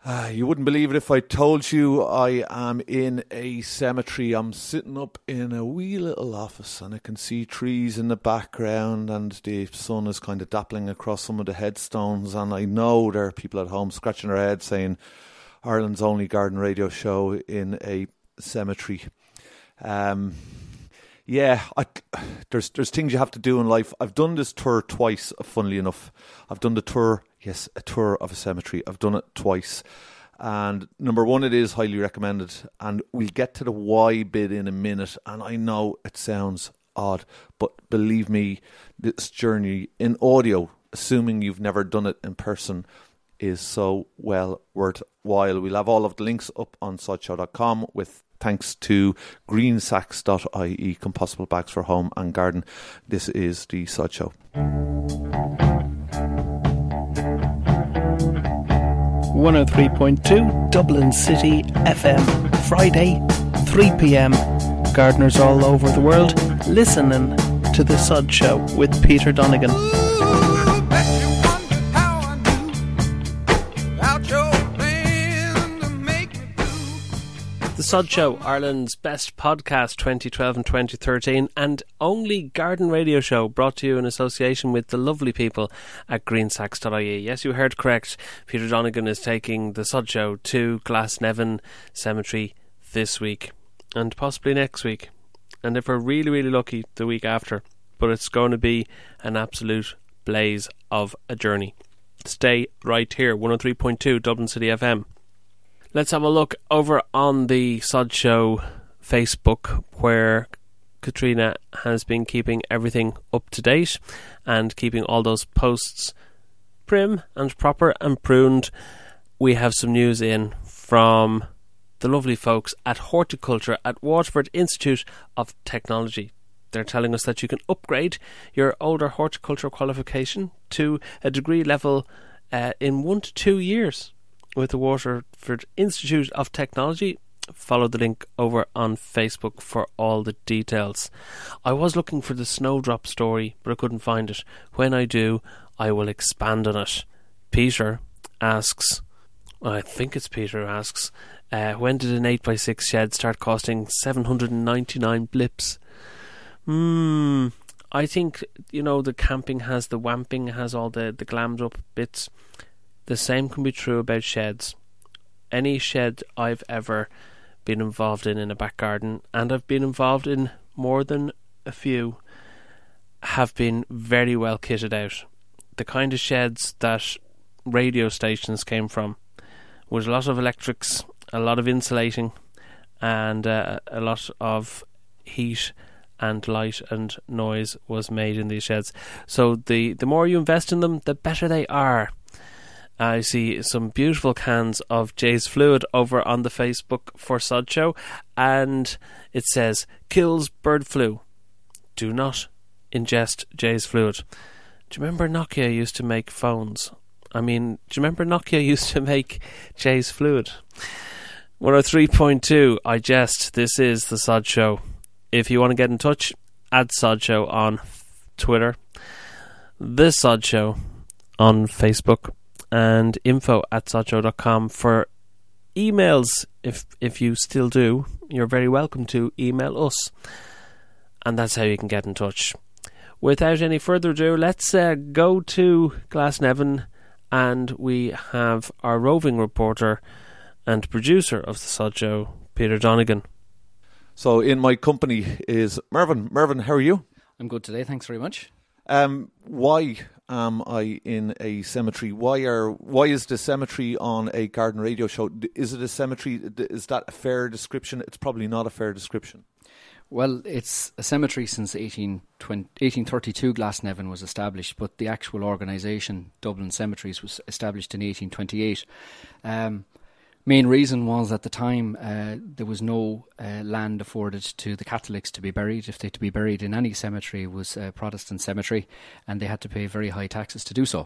You wouldn't believe it if I told you I am in a cemetery. I'm sitting up in a wee little office and I can see trees in the background and the sun is kind of dappling across some of the headstones, and I know there are people at home scratching their heads saying Ireland's only garden radio show in a cemetery. There's things you have to do in life. I've done this tour twice, funnily enough. I've done the tour, yes, a tour of a cemetery. I've done it twice. And number one, it is highly recommended. And we'll get to the why bit in a minute. And I know it sounds odd, but believe me, this journey in audio, assuming you've never done it in person, is so well worthwhile. We'll have all of the links up on sodshow.com with thanks to greensacks.ie, compostable bags for home and garden. This is the Sod Show. 103.2 Dublin City FM. Friday, 3 p.m. Gardeners all over the world listening to the Sod Show with Peter Donegan. The Sod Show, Ireland's best podcast 2012 and 2013, and only garden radio show brought to you in association with the lovely people at greensacks.ie. Yes, you heard correct. Peter Donegan is taking the Sod Show to Glasnevin Cemetery this week and possibly next week, and if we're really, really lucky, the week after. But it's going to be an absolute blaze of a journey. Stay right here, 103.2 Dublin City FM. Let's have a look over on the Sod Show Facebook, where Katrina has been keeping everything up to date and keeping all those posts prim and proper and pruned. We have some news in from the lovely folks at Horticulture at Waterford Institute of Technology. They're telling us that you can upgrade your older horticulture qualification to a degree level in 1 to 2 years with the Waterford Institute of Technology. Follow the link over on Facebook for all the details. I was looking for the snowdrop story, but I couldn't find it. When I do, I will expand on it. Peter asks, I think it's Peter who asks, when did an 8x6 shed start costing 799 blips? I think, the camping has the wamping, has all the glammed up bits. The same can be true about sheds. Any shed I've ever been involved in a back garden, and I've been involved in more than a few, have been very well kitted out. The kind of sheds that radio stations came from, with a lot of electrics, a lot of insulating, and a lot of heat and light and noise was made in these sheds. So the more you invest in them, the better they are. I see some beautiful cans of Jay's Fluid over on the Facebook for Sod Show, and it says, kills bird flu. Do not ingest Jay's Fluid. Do you remember Nokia used to make phones? Do you remember Nokia used to make Jay's Fluid? 103.2, I jest. This is the Sod Show. If you want to get in touch, add Sod Show on Twitter, The Sod Show on Facebook, and info@sodshow.com for emails. If you still do, you're very welcome to email us, and that's how you can get in touch. Without any further ado, let's go to Glasnevin, and we have our roving reporter and producer of the Sod Show, Peter Donegan. So in my company is Mervyn. Mervyn, how are you? I'm good today, thanks very much. Why am I in a cemetery? Why is the cemetery on a garden radio show? Is it a cemetery? Is that a fair description? It's probably not a fair description. Well, it's a cemetery since 1832. Glasnevin was established, but the actual organisation, Dublin Cemeteries, was established in 1828. Main reason was at the time there was no land afforded to the Catholics to be buried. If they to be buried in any cemetery, it was a Protestant cemetery, and they had to pay very high taxes to do so.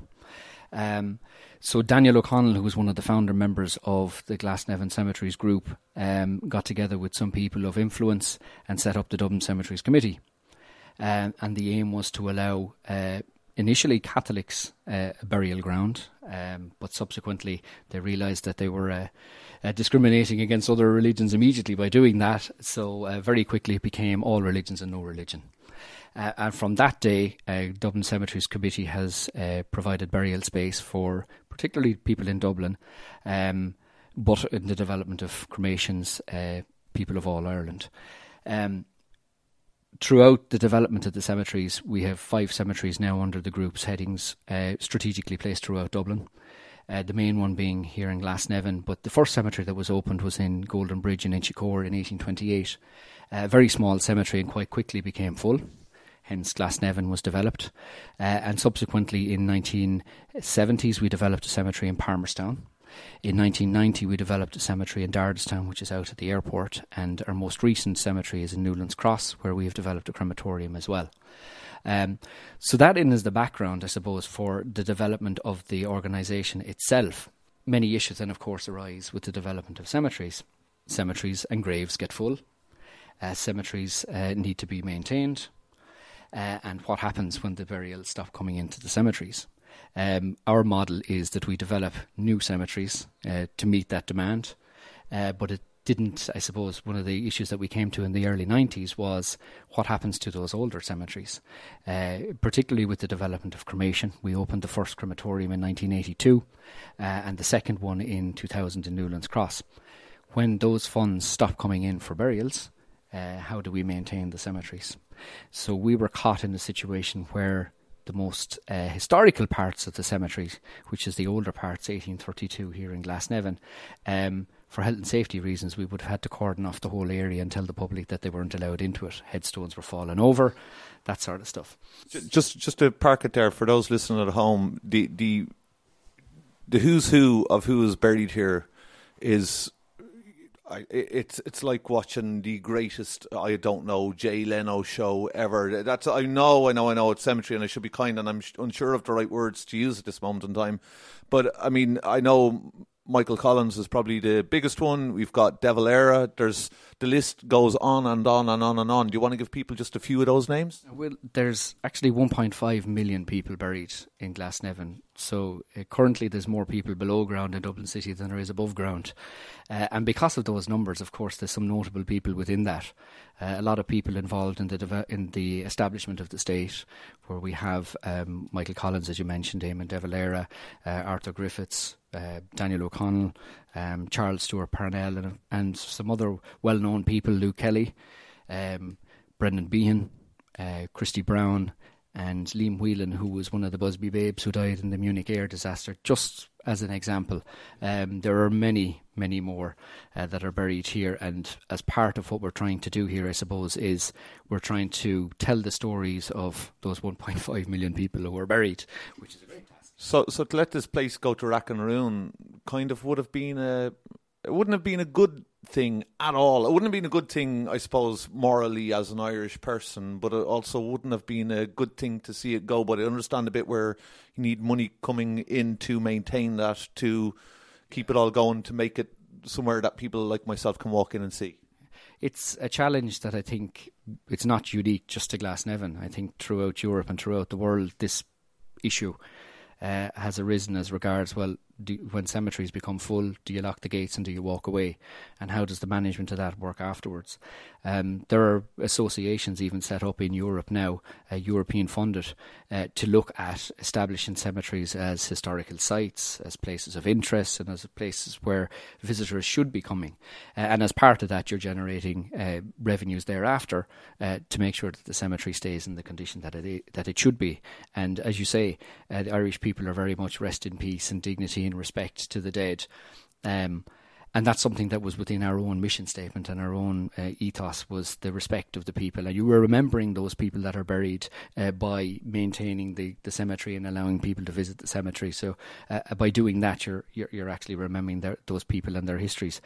So Daniel O'Connell, who was one of the founder members of the Glasnevin Cemeteries group, got together with some people of influence and set up the Dublin Cemeteries Committee. And the aim was to allow initially Catholics a burial ground, but subsequently they realised that they were discriminating against other religions immediately by doing that. So very quickly it became all religions and no religion. And from that day, Dublin Cemeteries Committee has provided burial space for particularly people in Dublin, but in the development of cremations, people of all Ireland. Throughout the development of the cemeteries, we have 5 cemeteries now under the group's headings, strategically placed throughout Dublin. The main one being here in Glasnevin, but the first cemetery that was opened was in Golden Bridge in Inchicore in 1828. A very small cemetery and quite quickly became full. Hence Glasnevin was developed. And subsequently in 1970s we developed a cemetery in Palmerstown. In 1990 we developed a cemetery in Dardistown, which is out at the airport, and our most recent cemetery is in Newlands Cross, where we have developed a crematorium as well. So that is the background, I suppose, for the development of the organisation itself. Many issues then, of course, arise with the development of cemeteries. Cemeteries and graves get full. Cemeteries need to be maintained. And what happens when the burials stop coming into the cemeteries? Our model is that we develop new cemeteries to meet that demand, but it didn't. I suppose one of the issues that we came to in the early 90s was what happens to those older cemeteries, particularly with the development of cremation. We opened the first crematorium in 1982 and the second one in 2000 in Newlands Cross. When those funds stop coming in for burials, how do we maintain the cemeteries? So we were caught in a situation where the most historical parts of the cemetery, which is the older parts, 1832 here in Glasnevin, for health and safety reasons, we would have had to cordon off the whole area and tell the public that they weren't allowed into it. Headstones were falling over, that sort of stuff. Just to park it there for those listening at home, the who's who of who is buried here is... It's like watching the greatest, I don't know, Jay Leno show ever. That's I know it's cemetery, and I should be kind, and I'm unsure of the right words to use at this moment in time. But I mean, I know Michael Collins is probably the biggest one. We've got De Valera. The list goes on and on and on and on. Do you want to give people just a few of those names? Well, there's actually 1.5 million people buried in Glasnevin. So currently there's more people below ground in Dublin City than there is above ground. And because of those numbers, of course, there's some notable people within that. A lot of people involved in the establishment of the state, where we have Michael Collins, as you mentioned, Eamon De Valera, Arthur Griffiths, Daniel O'Connell, Charles Stewart Parnell, and some other well-known people, Luke Kelly, Brendan Behan, Christy Brown, and Liam Whelan, who was one of the Busby babes who died in the Munich air disaster, just as an example. There are many, many more that are buried here, and as part of what we're trying to do here, I suppose, is we're trying to tell the stories of those 1.5 million people who are buried, which is a great task. So to let this place go to rack and ruin kind of wouldn't have been a good thing at all. It wouldn't have been a good thing, I suppose, morally as an Irish person, but it also wouldn't have been a good thing to see it go. But I understand a bit where you need money coming in to maintain that, to keep it all going, to make it somewhere that people like myself can walk in and see. It's a challenge that I think it's not unique just to Glasnevin. I think throughout Europe and throughout the world, this issue has arisen as regards, well, when cemeteries become full, do you lock the gates and do you walk away? And how does the management of that work afterwards? There are associations even set up in Europe now, European funded, to look at establishing cemeteries as historical sites, as places of interest, and as places where visitors should be coming. And as part of that, you're generating revenues thereafter to make sure that the cemetery stays in the condition that it should be. And as you say, the Irish people are very much rest in peace and dignity and respect to the dead. And that's something that was within our own mission statement, and our own ethos was the respect of the people. And you were remembering those people that are buried by maintaining the cemetery and allowing people to visit the cemetery. So by doing that, you're actually remembering those people and their histories.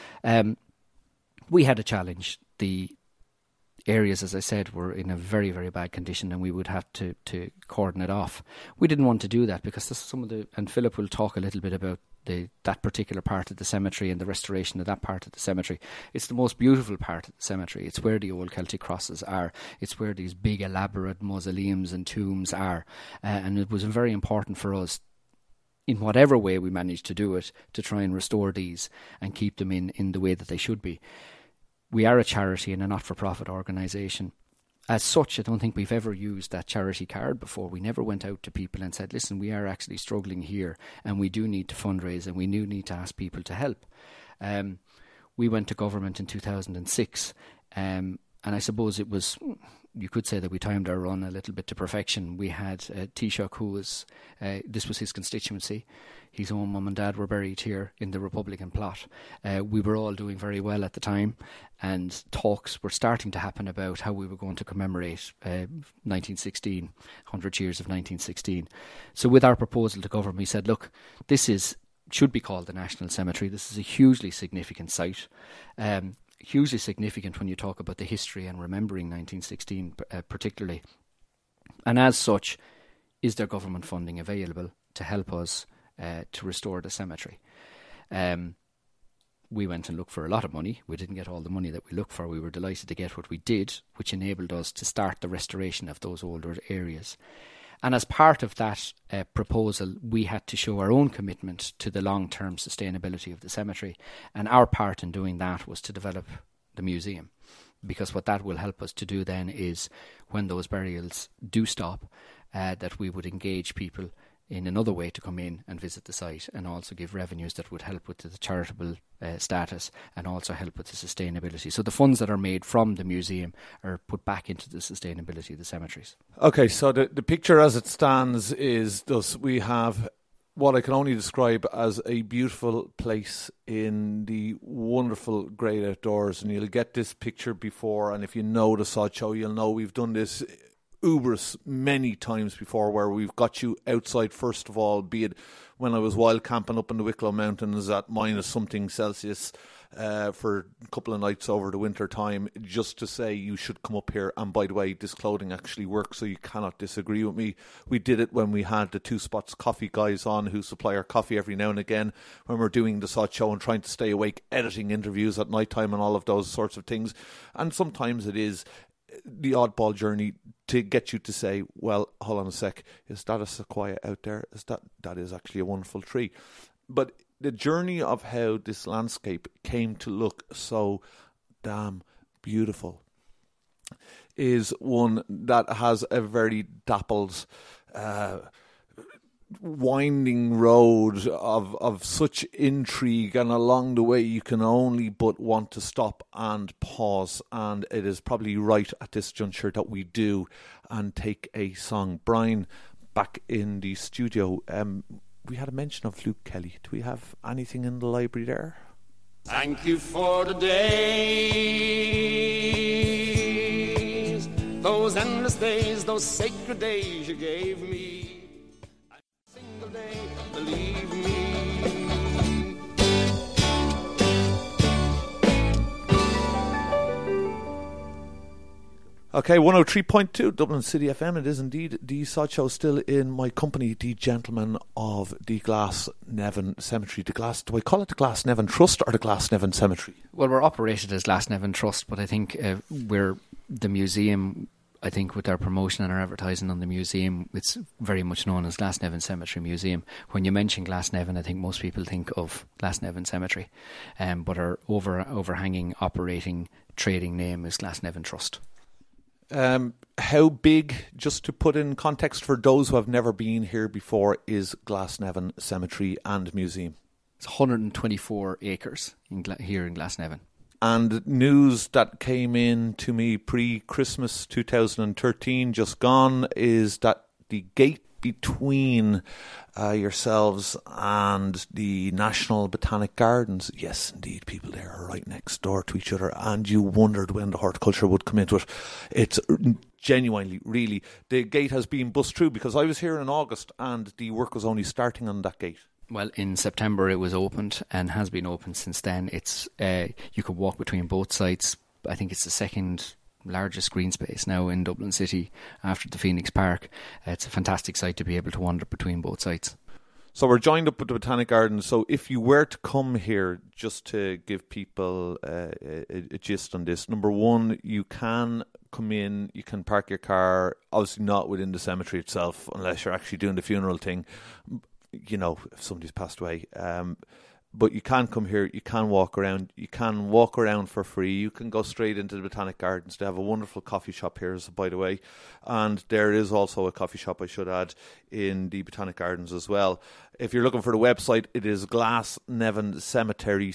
We had a challenge. The areas, as I said, were in a very, very bad condition, and we would have to cordon it off. We didn't want to do that because and Philip will talk a little bit about that particular part of the cemetery and the restoration of that part of the cemetery. It's the most beautiful part of the cemetery. It's where the old Celtic crosses are. It's where these big elaborate mausoleums and tombs are. And it was very important for us, in whatever way we managed to do it, to try and restore these and keep them in the way that they should be. We are a charity and a not-for-profit organisation. As such, I don't think we've ever used that charity card before. We never went out to people and said, listen, we are actually struggling here and we do need to fundraise and we do need to ask people to help. We went to government in 2006 and I suppose it was, you could say that we timed our run a little bit to perfection. We had Taoiseach, who was, this was his constituency. His own mum and dad were buried here in the Republican plot. We were all doing very well at the time, and talks were starting to happen about how we were going to commemorate 1916, 100 years of 1916. So with our proposal to government, we said, look, this should be called the National Cemetery. This is a hugely significant site. Hugely significant when you talk about the history and remembering 1916 particularly. And as such, is there government funding available to help us to restore the cemetery? We went and looked for a lot of money. We didn't get all the money that we looked for. We were delighted to get what we did, which enabled us to start the restoration of those older areas. And as part of that proposal, we had to show our own commitment to the long-term sustainability of the cemetery. And our part in doing that was to develop the museum. Because what that will help us to do then is, when those burials do stop, that we would engage people in another way to come in and visit the site, and also give revenues that would help with the charitable status and also help with the sustainability. So the funds that are made from the museum are put back into the sustainability of the cemeteries. Okay, so the picture as it stands is thus: we have what I can only describe as a beautiful place in the wonderful great outdoors, and you'll get this picture before, and if you know the Sideshow, you'll know we've done this Ubers many times before, where we've got you outside first of all, be it when I was wild camping up in the Wicklow Mountains at minus something Celsius for a couple of nights over the winter time, just to say you should come up here. And by the way, this clothing actually works, so you cannot disagree with me. We did it when we had the Two Spots coffee guys on, who supply our coffee every now and again when we're doing the Sideshow and trying to stay awake, editing interviews at night time and all of those sorts of things. And sometimes it is the oddball journey to get you to say, well, hold on a sec, is that a sequoia out there? That is actually a wonderful tree. But the journey of how this landscape came to look so damn beautiful is one that has a very dappled winding road of such intrigue, and along the way you can only but want to stop and pause, and it is probably right at this juncture that we do and take a song. Brian, back in the studio, we had a mention of Luke Kelly. Do we have anything in the library there? Thank you for the days, those endless days, those sacred days you gave me. Day, believe me. Okay, 103.2 Dublin City FM. It is indeed the Sideshow, still in my company, the gentlemen of the Glasnevin Cemetery. Do I call it the Glasnevin Trust or the Glasnevin Cemetery? Well, we're operated as Glasnevin Trust, but I think we're the museum. I think with our promotion and our advertising on the museum, it's very much known as Glasnevin Cemetery Museum. When you mention Glasnevin, I think most people think of Glasnevin Cemetery, but our overhanging, operating, trading name is Glasnevin Trust. How big, just to put in context for those who have never been here before, is Glasnevin Cemetery and Museum? It's 124 acres here in Glasnevin. And news that came in to me pre-Christmas 2013, just gone, is that the gate between yourselves and the National Botanic Gardens, yes, indeed, people there are right next door to each other, and you wondered when the horticulture would come into it. It's genuinely, really, the gate has been bust through, because I was here in August and the work was only starting on that gate. Well, in September it was opened and has been open since then. It's you can walk between both sites. I think it's the second largest green space now in Dublin City after the Phoenix Park. It's a fantastic site to be able to wander between both sites. So we're joined up with the Botanic Gardens. So if you were to come here, just to give people a gist on this, number one, you can come in, you can park your car, obviously not within the cemetery itself, unless you're actually doing the funeral thing, you know, if somebody's passed away. But you can come here, you can walk around. You can walk around for free. You can go straight into the Botanic Gardens. They have a wonderful coffee shop here, by the way. And there is also a coffee shop, I should add, in the Botanic Gardens as well. If you're looking for the website, it is Glasnevin Cemetery,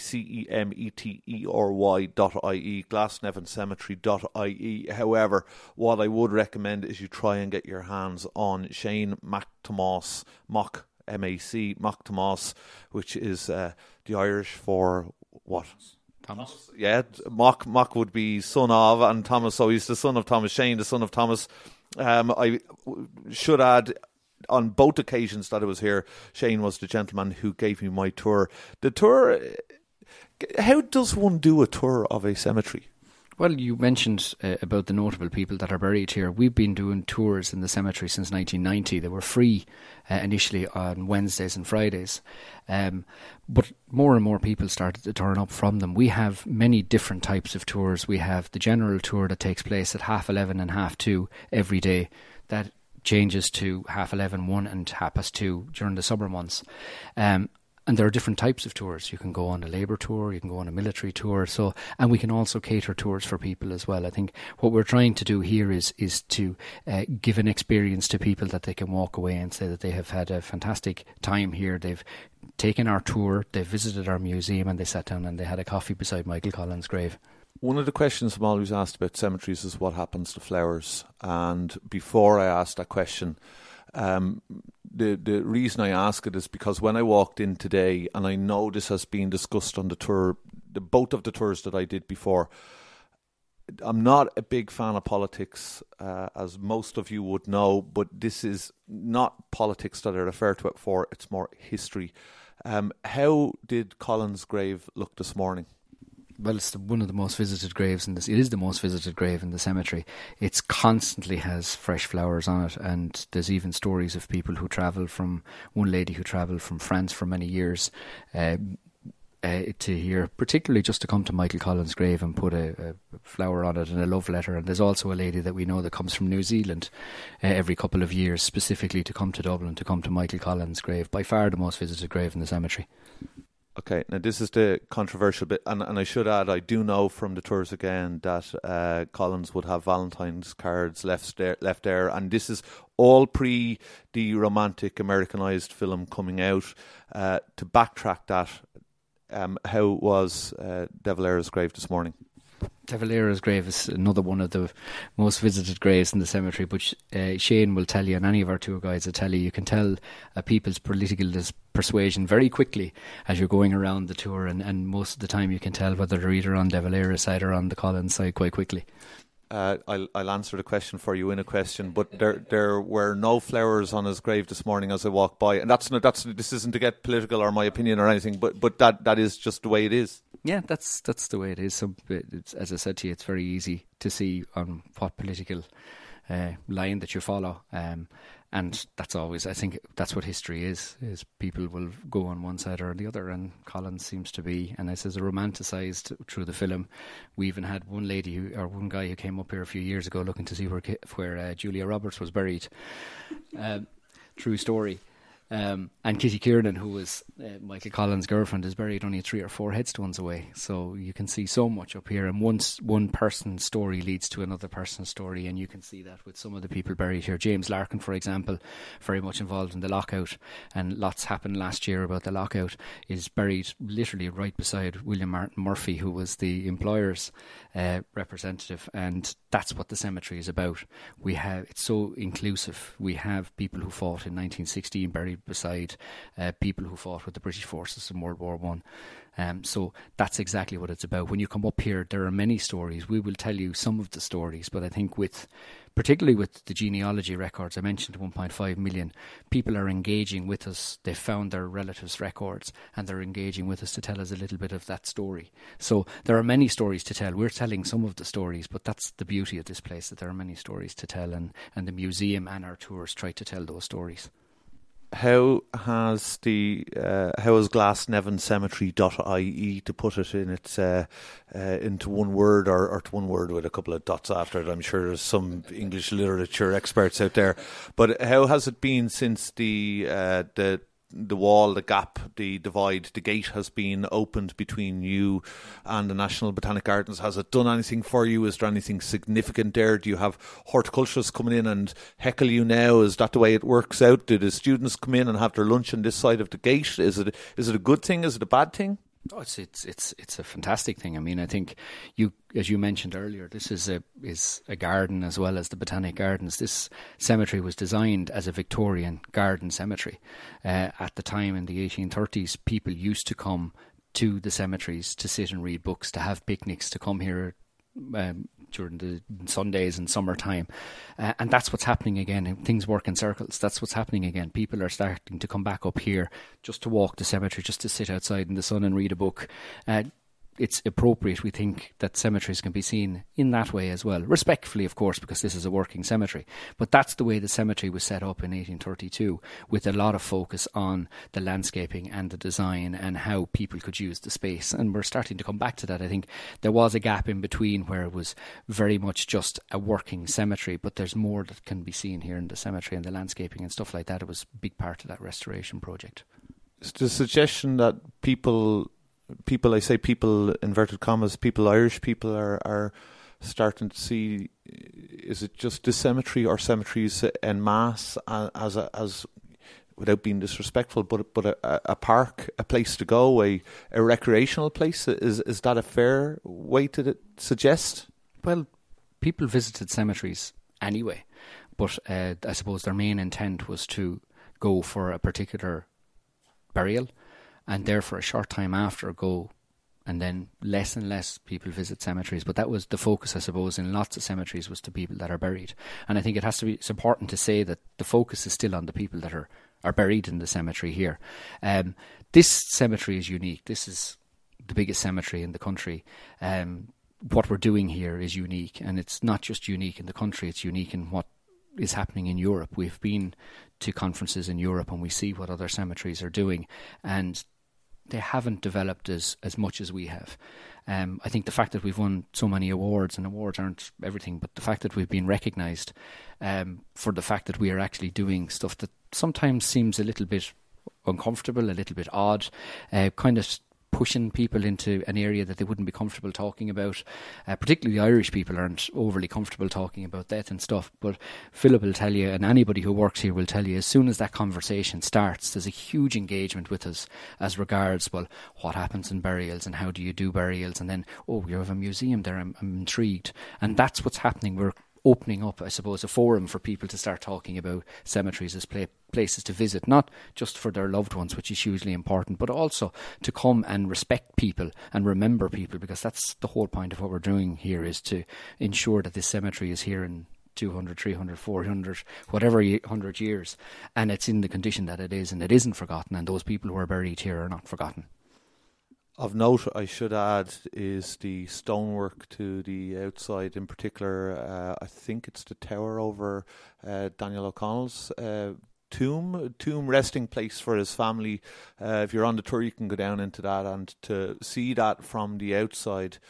CEMETERY.ie, glasnevincemetery.ie. However, what I would recommend is you try and get your hands on Shane McThomas, M-A-C, McThomas, which is the Irish for what? Thomas. Yeah, Mock would be son of, and Thomas, so he's the son of Thomas. Shane, the son of Thomas. I should add, on both occasions that I was here, Shane was the gentleman who gave me my tour. The tour, how does one do a tour of a cemetery? Well, you mentioned about the notable people that are buried here. We've been doing tours in the cemetery since 1990. They were free initially on Wednesdays and Fridays. But more and more people started to turn up from them. We have many different types of tours. We have the general tour that takes place at 11:30 and 2:30 every day. That changes to 11:30, 1 and 2:30 during the summer months. And there are different types of tours. You can go on a labour tour, you can go on a military tour. So, and we can also cater tours for people as well. I think what we're trying to do here is to give an experience to people that they can walk away and say that they have had a fantastic time here. They've taken our tour, they've visited our museum, and they sat down and they had a coffee beside Michael Collins' grave. One of the questions I'm always asked about cemeteries is what happens to flowers. And before I asked that question, the reason I ask it is because when I walked in today, and I know this has been discussed on the tour, both of the tours that I did before, I'm not a big fan of politics, as most of you would know, but this is not politics that I refer to it for, it's more history. How did Collins' grave look this morning? Well, it's one of the most visited graves in this. It is the most visited grave in the cemetery. It constantly has fresh flowers on it, and there's even stories of people who travel from, one lady who travelled from France for many years to here, particularly just to come to Michael Collins' grave and put a flower on it and a love letter. And there's also a lady that we know that comes from New Zealand every couple of years specifically to come to Dublin, to come to Michael Collins' grave. By far the most visited grave in the cemetery. Okay, now this is the controversial bit, and I should add, I do know from the tours again that Collins would have Valentine's cards left there, and this is all pre the romantic Americanized film coming out. To backtrack that, how was De Valera's grave this morning? De Valera's grave is another one of the most visited graves in the cemetery, but Shane will tell you, and any of our tour guides will tell you, you can tell a people's political persuasion very quickly as you're going around the tour, and most of the time you can tell whether they're either on De Valera's side or on the Collins side quite quickly. I'll answer the question for you in a question, but there were no flowers on his grave this morning as I walked by, and that's this isn't to get political or my opinion or anything, but that is just the way it is. Yeah, that's the way it is. So, as I said to you, it's very easy to see on what political line that you follow, and that's always, I think, that's what history is people will go on one side or the other, and Collins seems to be, and this is romanticised through the film. We even had one guy who came up here a few years ago looking to see where Julia Roberts was buried. True story. And Kitty Kiernan, who was Michael Collins' girlfriend, is buried only 3 or 4 headstones away. So you can see so much up here, and one person's story leads to another person's story, and you can see that with some of the people buried here. James Larkin, for example, very much involved in the lockout, and lots happened last year about the lockout, is buried literally right beside William Martin Murphy, who was the employer's representative, and that's what the cemetery is about. It's so inclusive. We have people who fought in 1916 buried beside people who fought with the British forces in World War One. So that's exactly what it's about. When you come up here, there are many stories. We will tell you some of the stories, but I think particularly with the genealogy records, I mentioned 1.5 million, people are engaging with us. They've found their relatives' records, and they're engaging with us to tell us a little bit of that story. So there are many stories to tell. We're telling some of the stories, but that's the beauty of this place, that there are many stories to tell, and the museum and our tours try to tell those stories. how has Glasnevin-cemetery.ie, to put it in its into one word, or to one word with a couple of dots after it? I'm sure there's some English literature experts out there, but how has it been since the wall, the gap, the divide, the gate has been opened between you and the National Botanic Gardens? Has it done anything for you? Is there anything significant there? Do you have horticulturists coming in and heckle you now? Is that the way it works out? Do the students come in and have their lunch on this side of the gate? Is it a good thing? Is it a bad thing? Oh, it's a fantastic thing. I mean, I think as you mentioned earlier, this is a garden as well as the Botanic Gardens. This cemetery was designed as a Victorian garden cemetery. At the time in the 1830s, people used to come to the cemeteries to sit and read books, to have picnics, to come here during the Sundays and summertime. And that's what's happening again. Things work in circles. That's what's happening again. People are starting to come back up here just to walk the cemetery, just to sit outside in the sun and read a book. It's appropriate, we think, that cemeteries can be seen in that way as well. Respectfully, of course, because this is a working cemetery. But that's the way the cemetery was set up in 1832, with a lot of focus on the landscaping and the design and how people could use the space. And we're starting to come back to that. I think there was a gap in between where it was very much just a working cemetery, but there's more that can be seen here in the cemetery, and the landscaping and stuff like that. It was a big part of that restoration project. It's the suggestion that people, I say people, inverted commas, Irish people are starting to see, is it just this cemetery or cemeteries en masse as without being disrespectful, but a park, a place to go, a recreational place? Is that a fair way to suggest? Well, people visited cemeteries anyway, but I suppose their main intent was to go for a particular burial, and there for a short time after go, and then less and less people visit cemeteries. But that was the focus, I suppose, in lots of cemeteries, was to people that are buried. And I think it's important to say that the focus is still on the people that are buried in the cemetery here. This cemetery is unique. This is the biggest cemetery in the country. What we're doing here is unique, and it's not just unique in the country, it's unique in what is happening in Europe. We've been to conferences in Europe and we see what other cemeteries are doing, and they haven't developed as much as we have. I think the fact that we've won so many awards, and awards aren't everything, but the fact that we've been recognised for the fact that we are actually doing stuff that sometimes seems a little bit uncomfortable, a little bit odd, kind of pushing people into an area that they wouldn't be comfortable talking about. Particularly the Irish people aren't overly comfortable talking about death and stuff, but Philip will tell you, and anybody who works here will tell you, as soon as that conversation starts, there's a huge engagement with us as regards, well, what happens in burials and how do you do burials, and then, oh, you have a museum there, I'm intrigued. And that's what's happening. We're opening up, I suppose, a forum for people to start talking about cemeteries as places to visit, not just for their loved ones, which is hugely important, but also to come and respect people and remember people, because that's the whole point of what we're doing here, is to ensure that this cemetery is here in 200, 300, 400, whatever 100 years, and it's in the condition that it is, and it isn't forgotten, and those people who are buried here are not forgotten. Of note, I should add, is the stonework to the outside. In particular, I think it's the tower over Daniel O'Connell's tomb resting place for his family. If you're on the tour, you can go down into that, and to see that from the outside,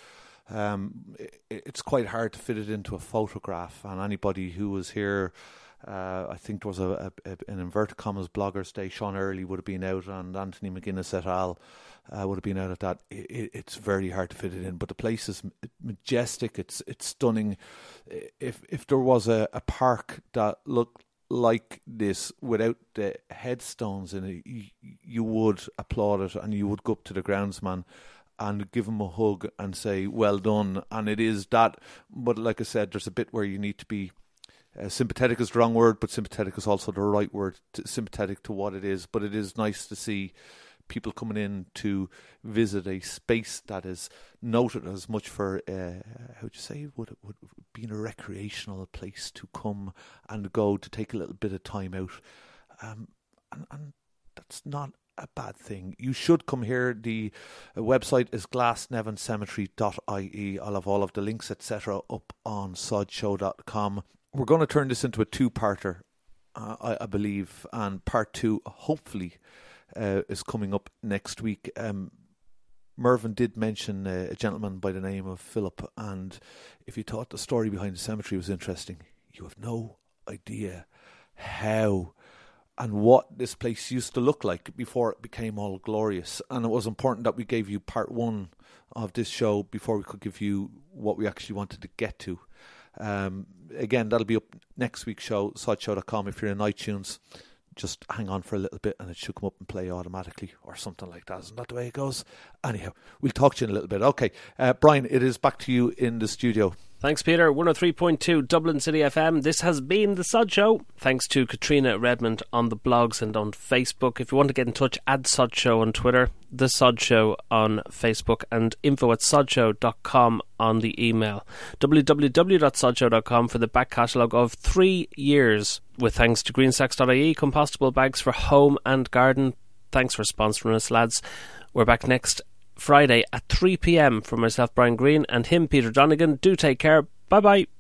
it's quite hard to fit it into a photograph. And anybody who was here, I think there was an inverted commas blogger's day, Sean Early would have been out, and Anthony McGuinness et al. Would have been out at that. It's very hard to fit it in, but the place is majestic. It's stunning. If there was a park that looked like this without the headstones in it, you would applaud it, and you would go up to the groundsman and give him a hug and say, well done. And it is that, but like I said, there's a bit where you need to be sympathetic is the wrong word, but sympathetic is also the right word, sympathetic to what it is. But it is nice to see people coming in to visit a space that is noted as much for, how would you say, would being a recreational place to come and go, to take a little bit of time out. And that's not a bad thing. You should come here. The website is glasnevin-cemetery.ie. I'll have all of the links, etc. up on sodshow.com. We're going to turn this into a two-parter, I believe, and part 2 hopefully is coming up next week. Mervyn did mention a gentleman by the name of Philip, and if you thought the story behind the cemetery was interesting, you have no idea how and what this place used to look like before it became all glorious. And it was important that we gave you part 1 of this show before we could give you what we actually wanted to get to. Again, that'll be up next week's show, sodshow.com. If you're in iTunes, just hang on for a little bit and it should come up and play automatically or something like that. Isn't that the way it goes? Anyhow, we'll talk to you in a little bit. Okay, Brian, it is back to you in the studio. Thanks, Peter. 103.2 Dublin City FM. This has been The Sod Show. Thanks to Katrina Redmond on the blogs and on Facebook. If you want to get in touch, add Sod Show on Twitter, The Sod Show on Facebook, and info@sodshow.com on the email. www.sodshow.com for the back catalogue of 3 years. With thanks to greensacks.ie, compostable bags for home and garden. Thanks for sponsoring us, lads. We're back next Friday at 3 p.m. for myself, Brian Green, and him, Peter Donegan. Do take care. Bye-bye.